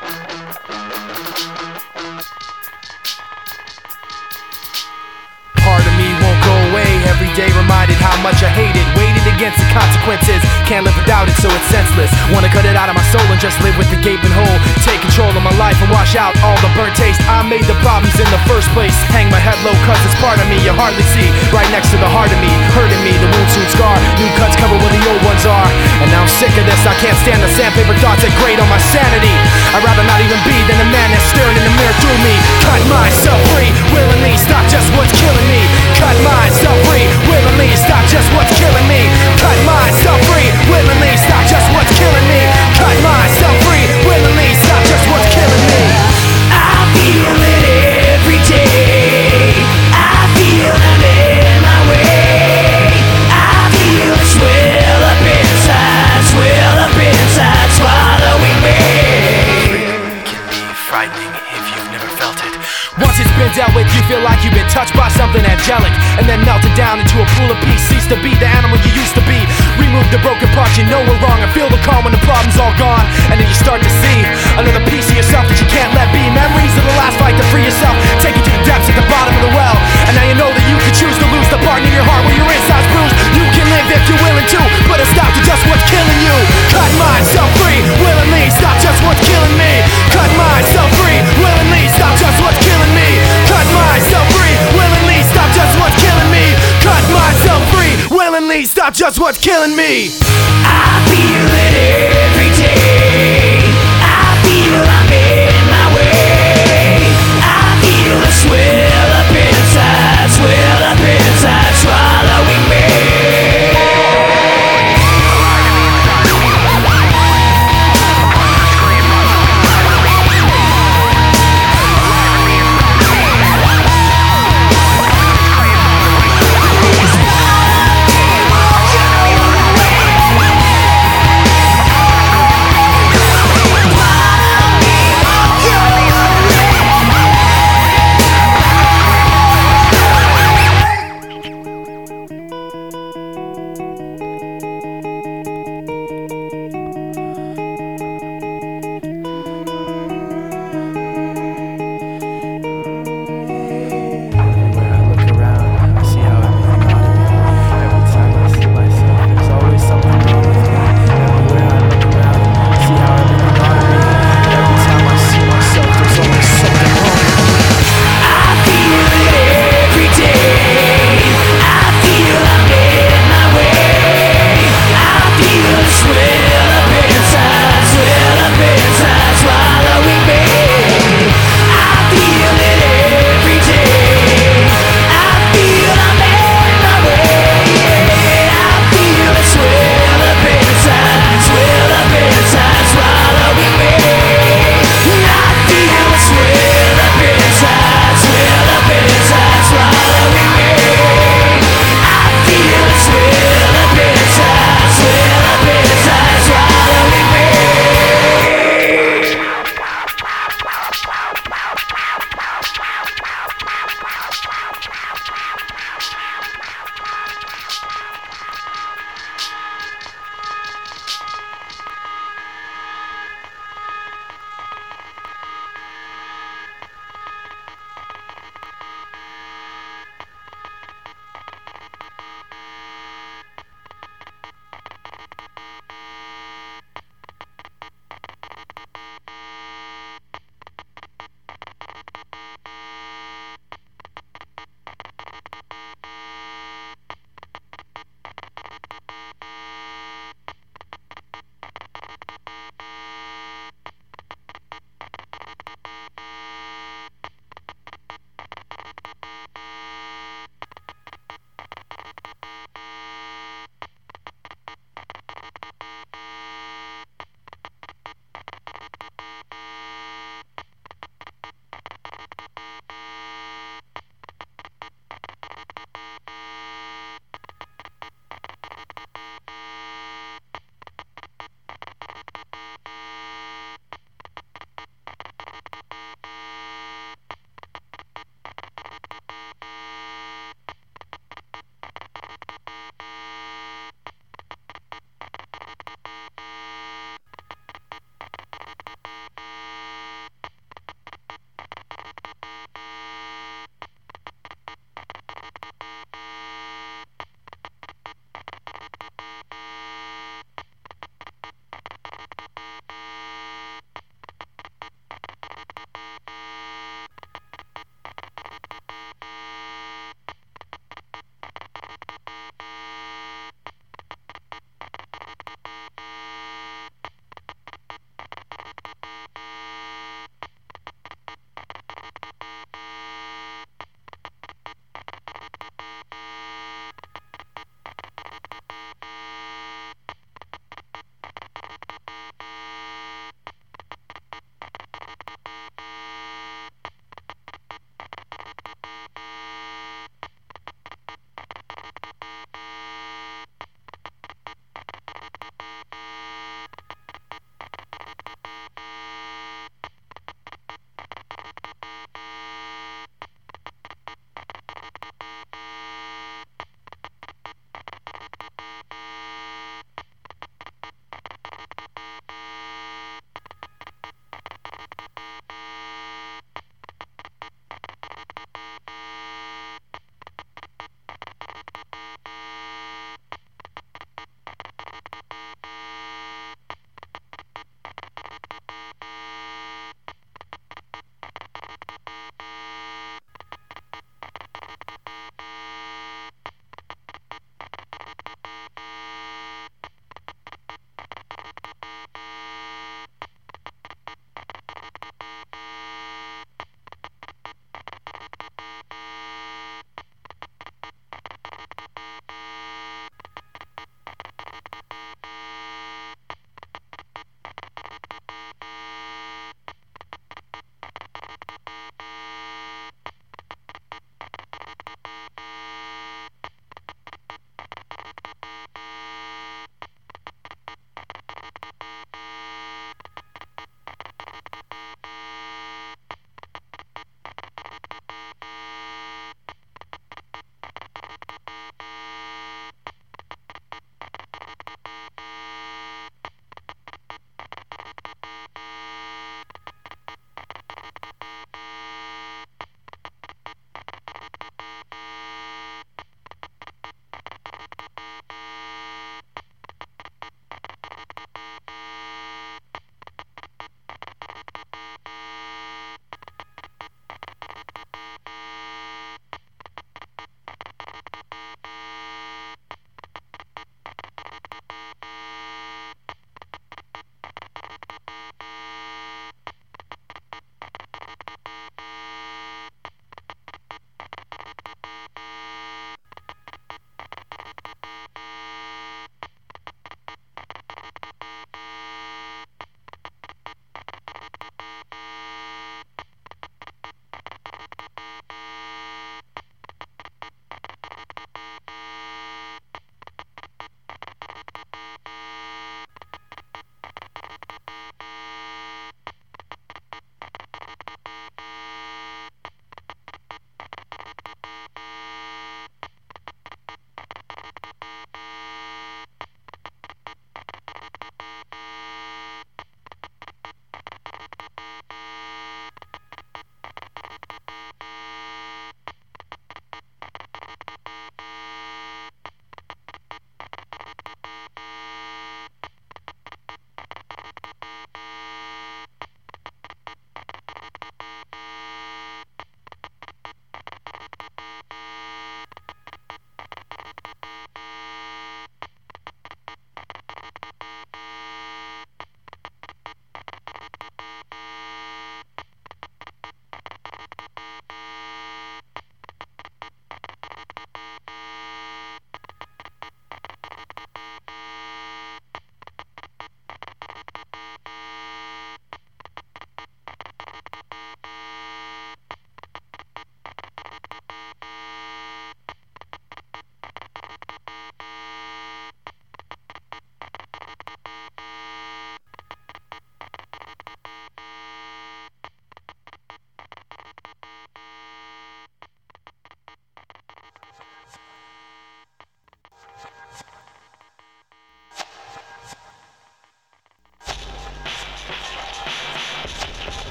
Part of me won't go away, every day reminded how much I hate it. Waited against the consequences, can't live without it, so it's senseless. Wanna cut it out of my soul and just live with the gaping hole. Take control of my life and wash out all the burnt taste. I made the problems in the first place. Hang my head low cause it's part of me you hardly see. Right next to the heart of me, hurting me, the wound soon scar. New cuts cover where the old ones are. And now I'm sick of this, I can't stand the sandpaper thoughts that grate on my sanity. I'd rather not even be than a man that's staring in the mirror through me. Cut myself free, willingly, stop just what's killing me. Cut myself free, willingly, stop just what's killing me. Cut myself free, willingly, stop just what's killing me. Cut myself free, willingly, stop just what's killing me. I feel it every day. I feel I'm in my way. I feel it swell up inside, swallowing me. Can be frightening if you've never felt it. Once it's been dealt with, you feel like you've been touched by something angelic, and then melted down into a pool of peace. Cease to be the animal you used to be. Remove the broken parts you know were wrong, and feel the calm when the problem's all gone. And then you start to see another piece of yourself that you can't let be. Memories of the last fight to free yourself, take you to the depths at the bottom of the well. And now you know that you can choose to lose the part in your heart where your inside's bruised. You can live if you're willing to, put a stop to just what's killing you. Cut myself free, willingly, stop just what's killing me. Cut myself free, willingly, stop just what's killing me. Cut myself free, willingly, stop just what's killing me. Cut myself free, willingly, stop just what's killing me. I feel it every day. I feel I'm in my way. I feel it swell up inside, swallowing me.